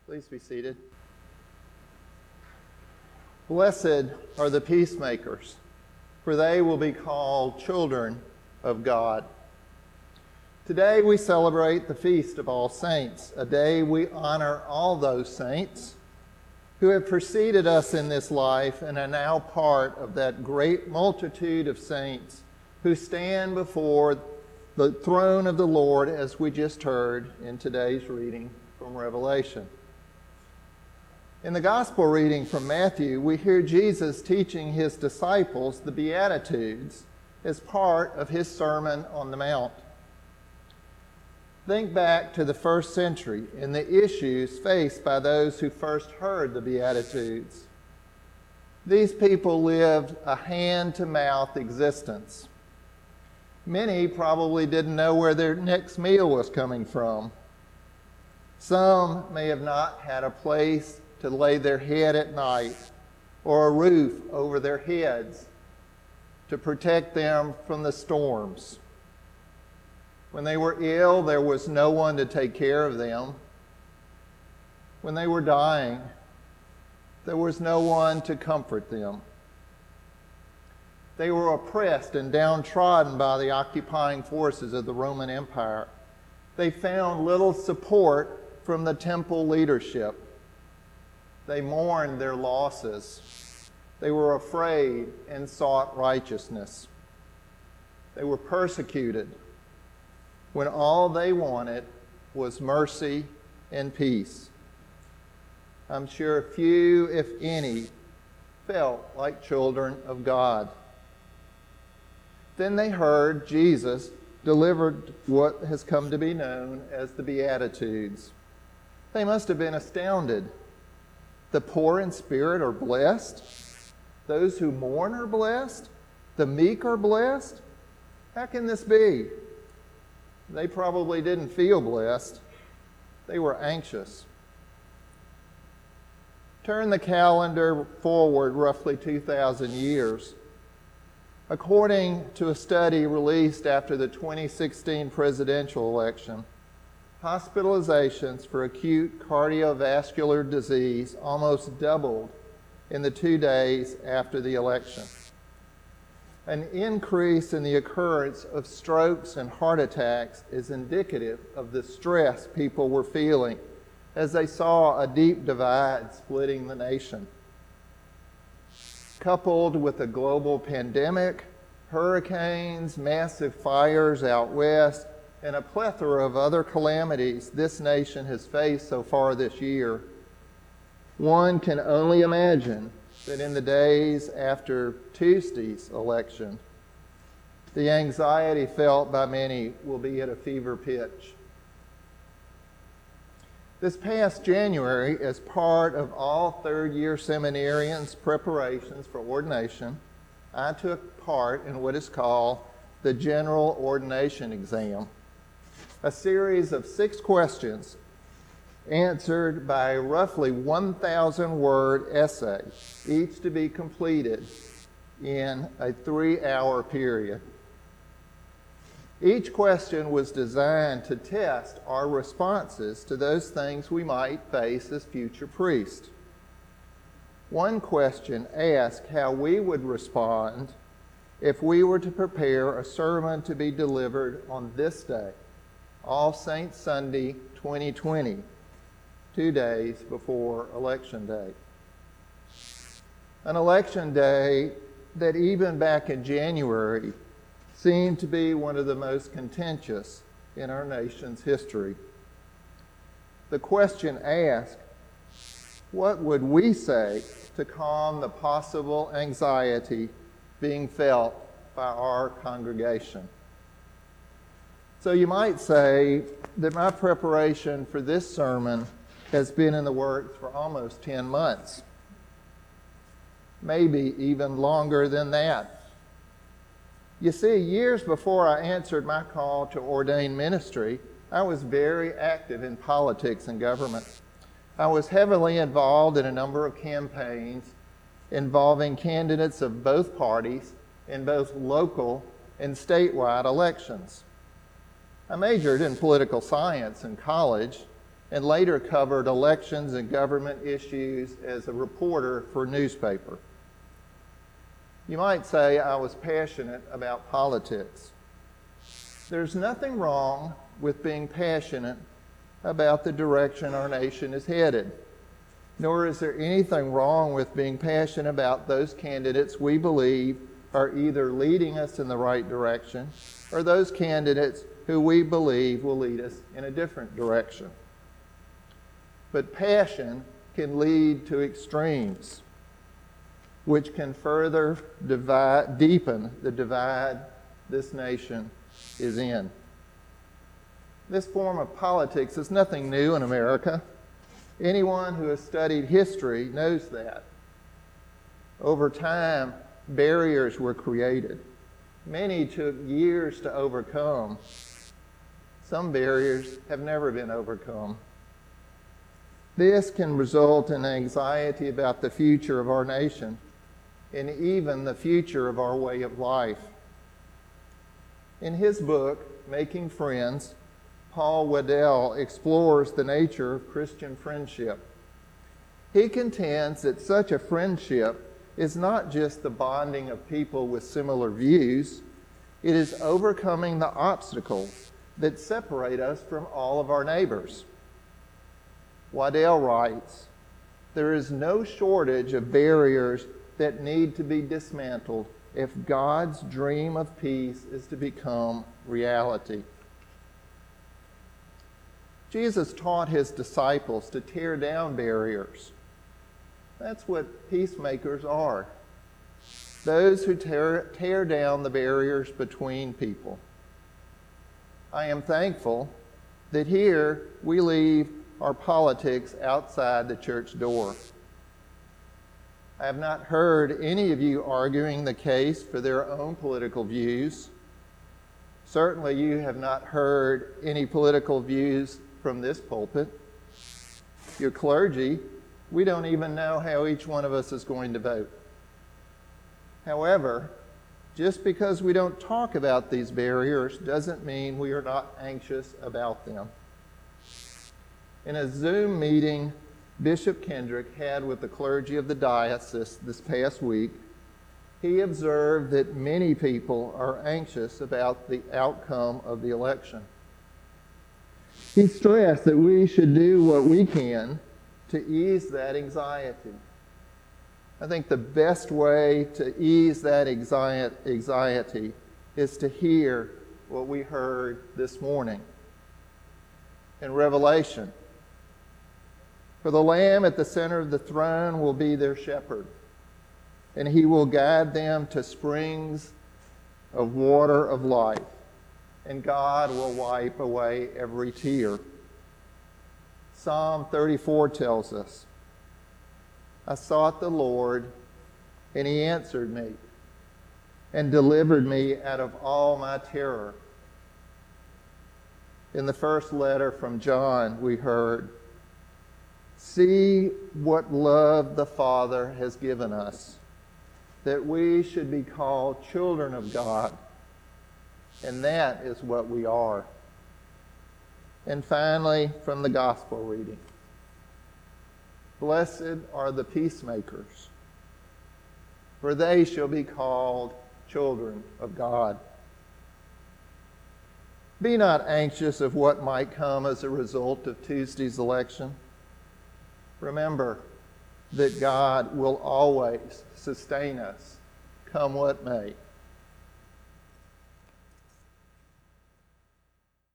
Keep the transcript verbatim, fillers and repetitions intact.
Please be seated. Blessed are the peacemakers, for they will be called children of God. Today we celebrate the Feast of All Saints, a day we honor all those saints who have preceded us in this life and are now part of that great multitude of saints who stand before the throne of the Lord, as we just heard in today's reading from Revelation. In the gospel reading from Matthew, we hear Jesus teaching his disciples the Beatitudes as part of his Sermon on the Mount. Think back to the first century and the issues faced by those who first heard the Beatitudes. These people lived a hand-to-mouth existence. Many probably didn't know where their next meal was coming from. Some may have not had a place to lay their head at night or a roof over their heads to protect them from the storms. When they were ill, there was no one to take care of them. When they were dying, there was no one to comfort them. They were oppressed and downtrodden by the occupying forces of the Roman Empire. They found little support from the temple leadership. They mourned their losses. They were afraid and sought righteousness. They were persecuted when all they wanted was mercy and peace. I'm sure few, if any, felt like children of God. Then they heard Jesus delivered what has come to be known as the Beatitudes. They must have been astounded. The poor in spirit are blessed. Those who mourn are blessed. The meek are blessed. How can this be? They probably didn't feel blessed. They were anxious. Turn the calendar forward roughly two thousand years. According to a study released after the twenty sixteen presidential election, hospitalizations for acute cardiovascular disease almost doubled in the two days after the election. An increase in the occurrence of strokes and heart attacks is indicative of the stress people were feeling as they saw a deep divide splitting the nation. Coupled with a global pandemic, hurricanes, massive fires out west, and a plethora of other calamities this nation has faced so far this year, one can only imagine that in the days after Tuesday's election, the anxiety felt by many will be at a fever pitch. This past January, as part of all third-year seminarians' preparations for ordination, I took part in what is called the General Ordination Exam, a series of six questions answered by a roughly one thousand word essay, each to be completed in a three-hour period. Each question was designed to test our responses to those things we might face as future priests. One question asked how we would respond if we were to prepare a sermon to be delivered on this day, All Saints Sunday twenty twenty, two days before Election Day. An election day that even back in January seemed to be one of the most contentious in our nation's history. The question asked, what would we say to calm the possible anxiety being felt by our congregation? So you might say that my preparation for this sermon has been in the works for almost ten months, maybe even longer than that. You see, years before I answered my call to ordain ministry, I was very active in politics and government. I was heavily involved in a number of campaigns involving candidates of both parties in both local and statewide elections. I majored in political science in college and later covered elections and government issues as a reporter for a newspaper. You might say I was passionate about politics. There's nothing wrong with being passionate about the direction our nation is headed, nor is there anything wrong with being passionate about those candidates we believe are either leading us in the right direction or those candidates who we believe will lead us in a different direction. But passion can lead to extremes, which can further divide, deepen the divide this nation is in. This form of politics is nothing new in America. Anyone who has studied history knows that. Over time, barriers were created. Many took years to overcome. Some barriers have never been overcome. This can result in anxiety about the future of our nation and even the future of our way of life. In his book, Making Friends, Paul Waddell explores the nature of Christian friendship. He contends that such a friendship is not just the bonding of people with similar views, it is overcoming the obstacles that separate us from all of our neighbors. Waddell writes, "There is no shortage of barriers that need to be dismantled if God's dream of peace is to become reality." Jesus taught his disciples to tear down barriers. That's what peacemakers are. Those who tear, tear down the barriers between people. I am thankful that here we leave our politics outside the church door. I have not heard any of you arguing the case for their own political views. Certainly you have not heard any political views from this pulpit. Your clergy, we don't even know how each one of us is going to vote. However, just because we don't talk about these barriers doesn't mean we are not anxious about them. In a Zoom meeting Bishop Kendrick had with the clergy of the diocese this past week, he observed that many people are anxious about the outcome of the election. He stressed that we should do what we can to ease that anxiety. I think the best way to ease that anxiety is to hear what we heard this morning in Revelation. For the Lamb at the center of the throne will be their shepherd, and he will guide them to springs of water of life, and God will wipe away every tear. Psalm thirty-four tells us, "I sought the Lord, and he answered me, and delivered me out of all my terror." In the first letter from John, we heard, "See what love the Father has given us, that we should be called children of God, and that is what we are." And finally, from the gospel reading, "Blessed are the peacemakers, for they shall be called children of God." Be not anxious of what might come as a result of Tuesday's election. Remember that God will always sustain us, come what may.